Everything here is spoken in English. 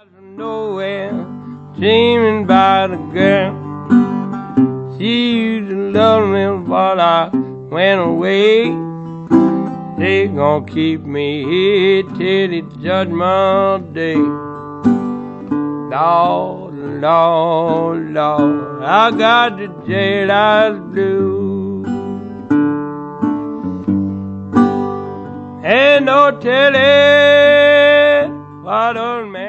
Nowhere, dreaming about a girl. She used to love me, but I went away. They gonna keep me here till the judgment day. Lord, Lord, Lord, I got the jailhouse blues. Ain't no telling what old man